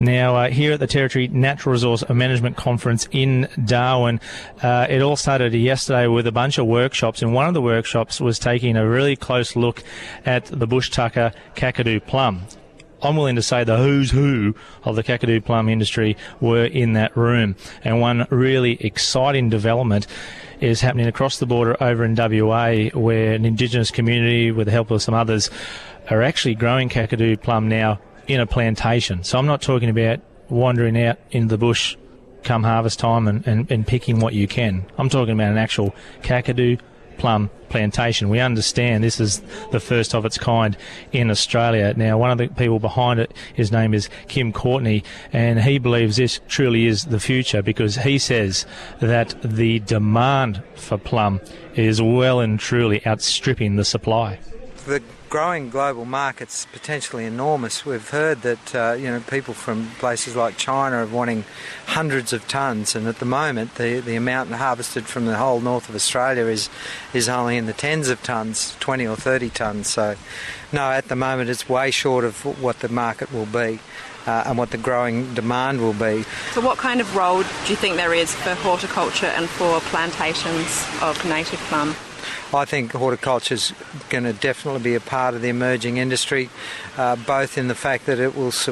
Now, here at the Territory Natural Resource Management Conference in Darwin, it all started yesterday with a bunch of workshops, and one of the workshops was taking a really close look at the Bush Tucker Kakadu plum. I'm willing to say the who's who of the Kakadu plum industry were in that room, and one really exciting development is happening across the border over in WA, where an Indigenous community, with the help of some others, are actually growing Kakadu plum now in a plantation. So I'm not talking about wandering out into the bush come harvest time and picking what you can. I'm talking about an actual Kakadu plum plantation. We understand this is the first of its kind in Australia. Now, one of the people behind it, his name is Kim Courtney, and he believes this truly is the future, because he says that the demand for plum is well and truly outstripping the supply. The growing global market's potentially enormous. We've heard that people from places like China are wanting hundreds of tonnes, and at the moment the amount harvested from the whole north of Australia is only in the tens of tonnes, 20 or 30 tonnes. So no, at the moment it's way short of what the market will be and what the growing demand will be. So what kind of role do you think there is for horticulture and for plantations of native plum? I think horticulture is going to definitely be a part of the emerging industry, both in the fact that it will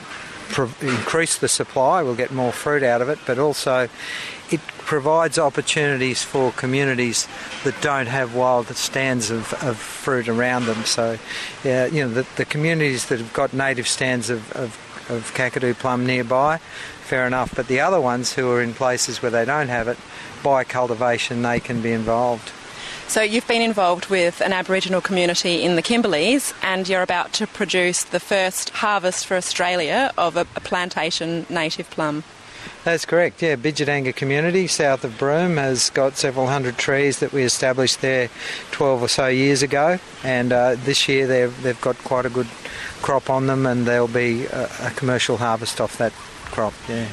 increase the supply, we'll get more fruit out of it, but also it provides opportunities for communities that don't have wild stands of fruit around them. So, the communities that have got native stands of Kakadu plum nearby, fair enough, but the other ones who are in places where they don't have it, by cultivation they can be involved. So you've been involved with an Aboriginal community in the Kimberleys, and you're about to produce the first harvest for Australia of a plantation native plum. That's correct, yeah. Bidjadanga community south of Broome has got several hundred trees that we established there 12 or so years ago, and this year they've got quite a good crop on them, and there'll be a commercial harvest off that crop, yeah.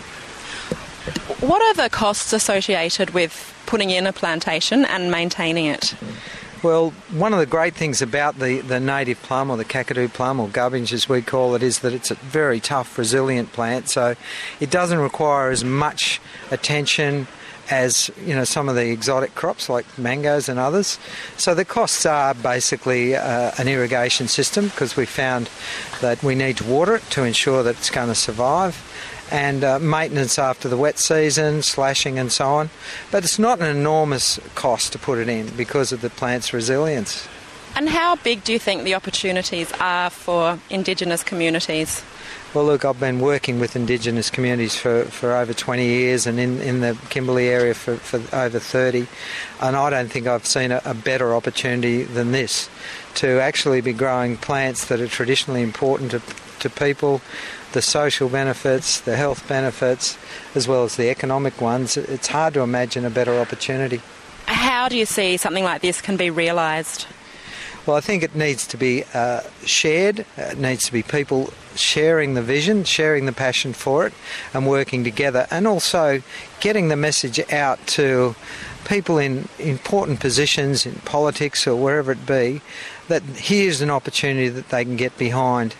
What are the costs associated with putting in a plantation and maintaining it? Well, one of the great things about the native plum, or the Kakadu plum, or gubbinge as we call it, is that it's a very tough, resilient plant, so it doesn't require as much attention as some of the exotic crops like mangoes and others. So the costs are basically an irrigation system, because we found that we need to water it to ensure that it's going to survive, and maintenance after the wet season, slashing and so on. But it's not an enormous cost to put it in because of the plant's resilience. And how big do you think the opportunities are for Indigenous communities? Well, look, I've been working with Indigenous communities for over 20 years, and in the Kimberley area for over 30, and I don't think I've seen a better opportunity than this, to actually be growing plants that are traditionally important to people, the social benefits, the health benefits, as well as the economic ones. It's hard to imagine a better opportunity. How do you see something like this can be realised? Well, I think it needs to be shared. It needs to be people sharing the vision, sharing the passion for it, and working together, and also getting the message out to people in important positions in politics or wherever it be, that here's an opportunity that they can get behind.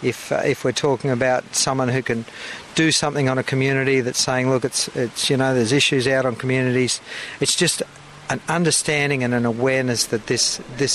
If we're talking about someone who can do something on a community that's saying, look, it's there's issues out on communities, it's just an understanding and an awareness that this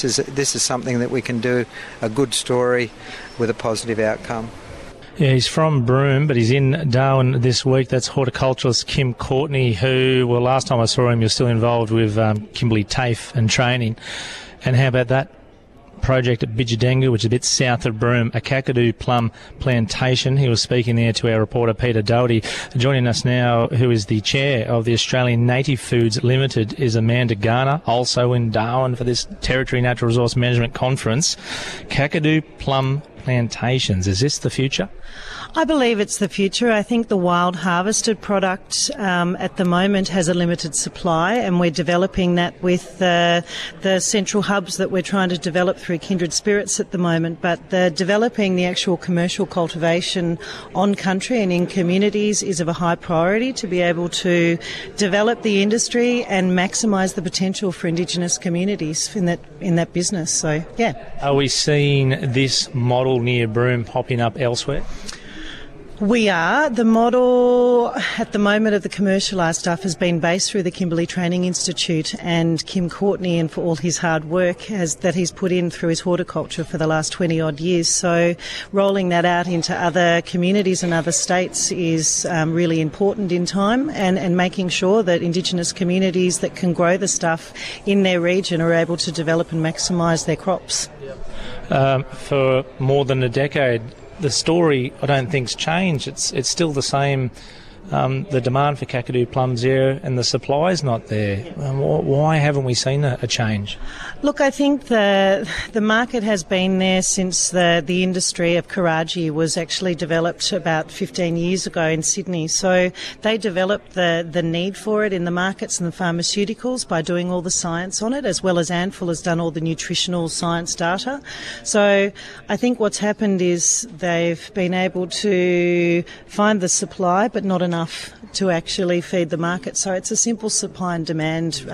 is something that we can do a good story with a positive outcome. Yeah, he's from Broome, but he's in Darwin this week. That's horticulturalist Kim Courtney, who, well, last time I saw him, you're still involved with Kimberley TAFE and training. And how about that project at Bidjadanga, which is a bit south of Broome, a Kakadu plum plantation? He was speaking there to our reporter Peter Doherty. Joining us now, who is the chair of the Australian Native Foods Limited, is Amanda Garner, also in Darwin for this Territory Natural Resource Management Conference. Kakadu plum plantations, is this the future? I believe it's the future. I think the wild harvested product at the moment has a limited supply, and we're developing that with the central hubs that we're trying to develop through Kindred Spirits at the moment. But developing the actual commercial cultivation on country and in communities is of a high priority to be able to develop the industry and maximise the potential for Indigenous communities in that business. So, yeah. Are we seeing this model near Broome popping up elsewhere? We are. The model at the moment of the commercialised stuff has been based through the Kimberley Training Institute, and Kim Courtney, and for all his hard work that he's put in through his horticulture for the last 20 odd years. So rolling that out into other communities and other states is really important in time, and making sure that Indigenous communities that can grow the stuff in their region are able to develop and maximise their crops. For more than a decade, the story, I don't think, has changed. It's still the same. The demand for Kakadu plums there and the supply is not there. Why haven't we seen a change? Look, I think the market has been there since the industry of Karaji was actually developed about 15 years ago in Sydney. So they developed the need for it in the markets and the pharmaceuticals by doing all the science on it, as well as Anful has done all the nutritional science data. So I think what's happened is they've been able to find the supply, but not enough to actually feed the market. So it's a simple supply and demand,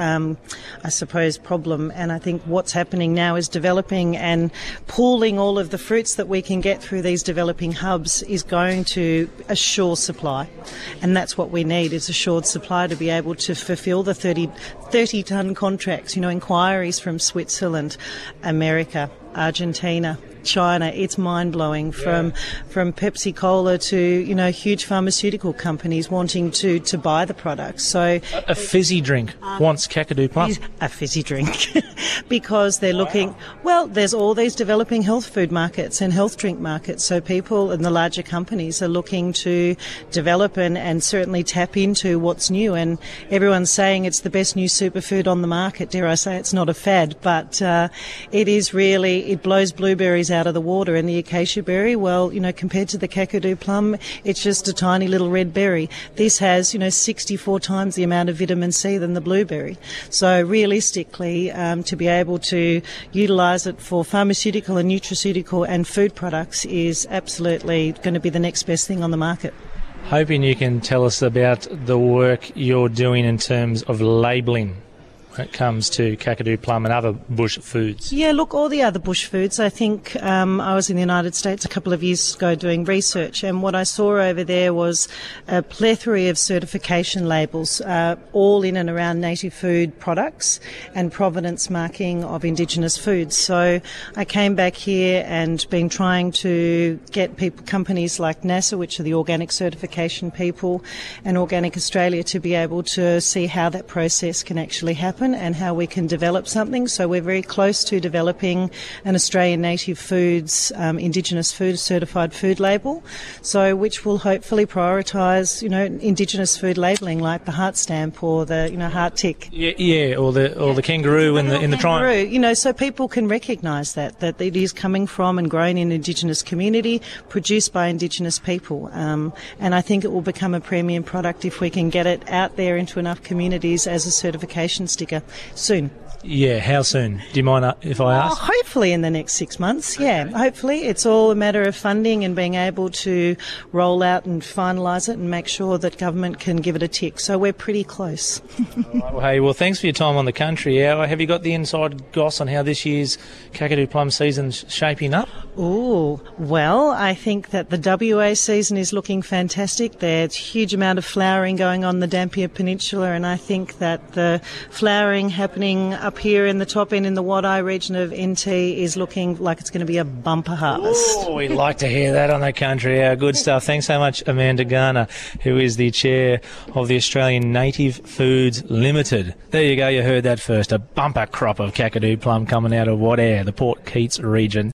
I suppose, problem. And I think what's happening now is developing and pooling all of the fruits that we can get through these developing hubs is going to assure supply. And that's what we need, is assured supply to be able to fulfil the 30-tonne contracts, inquiries from Switzerland, America, Argentina, China. It's mind-blowing, from Pepsi Cola to huge pharmaceutical companies wanting to buy the products. So a fizzy drink wants Kakadu plum. A fizzy drink because they're looking. Well, there's all these developing health food markets and health drink markets. So people and the larger companies are looking to develop and certainly tap into what's new. And everyone's saying it's the best new superfood on the market. Dare I say it's not a fad, but it is really. It blows blueberries out of the water, and the acacia berry, well, compared to the Kakadu plum, it's just a tiny little red berry. This has, 64 times the amount of vitamin C than the blueberry. So realistically, to be able to utilise it for pharmaceutical and nutraceutical and food products is absolutely going to be the next best thing on the market. Hoping you can tell us about the work you're doing in terms of labelling when it comes to Kakadu plum and other bush foods. Yeah, look, all the other bush foods. I think I was in the United States a couple of years ago doing research, and what I saw over there was a plethora of certification labels, all in and around native food products and provenance marking of Indigenous foods. So I came back here and been trying to get companies like NASA, which are the organic certification people, and Organic Australia to be able to see how that process can actually happen and how we can develop something. So we're very close to developing an Australian native foods, Indigenous food certified food label, so which will hopefully prioritise, Indigenous food labelling like the heart stamp or the, heart tick. Yeah, or the kangaroo in the triangle. So people can recognise that it is coming from and grown in Indigenous community, produced by Indigenous people. And I think it will become a premium product if we can get it out there into enough communities as a certification sticker soon. Yeah, how soon? Do you mind if I ask? Hopefully in the next 6 months, yeah. Okay. Hopefully. It's all a matter of funding and being able to roll out and finalise it and make sure that government can give it a tick. So we're pretty close. All right, well, thanks for your time on the Country Hour. Have you got the inside goss on how this year's Kakadu plum season's shaping up? Oh, well, I think that the WA season is looking fantastic. There's a huge amount of flowering going on the Dampier Peninsula, and I think that the flowering happening up here in the top end in the Wadeye region of NT is looking like it's going to be a bumper harvest. Oh, we'd like to hear that on the Country Hour. Good stuff. Thanks so much, Amanda Garner, who is the chair of the Australian Native Foods Limited. There you go, you heard that first. A bumper crop of Kakadu plum coming out of Wadeye, the Port Keats region.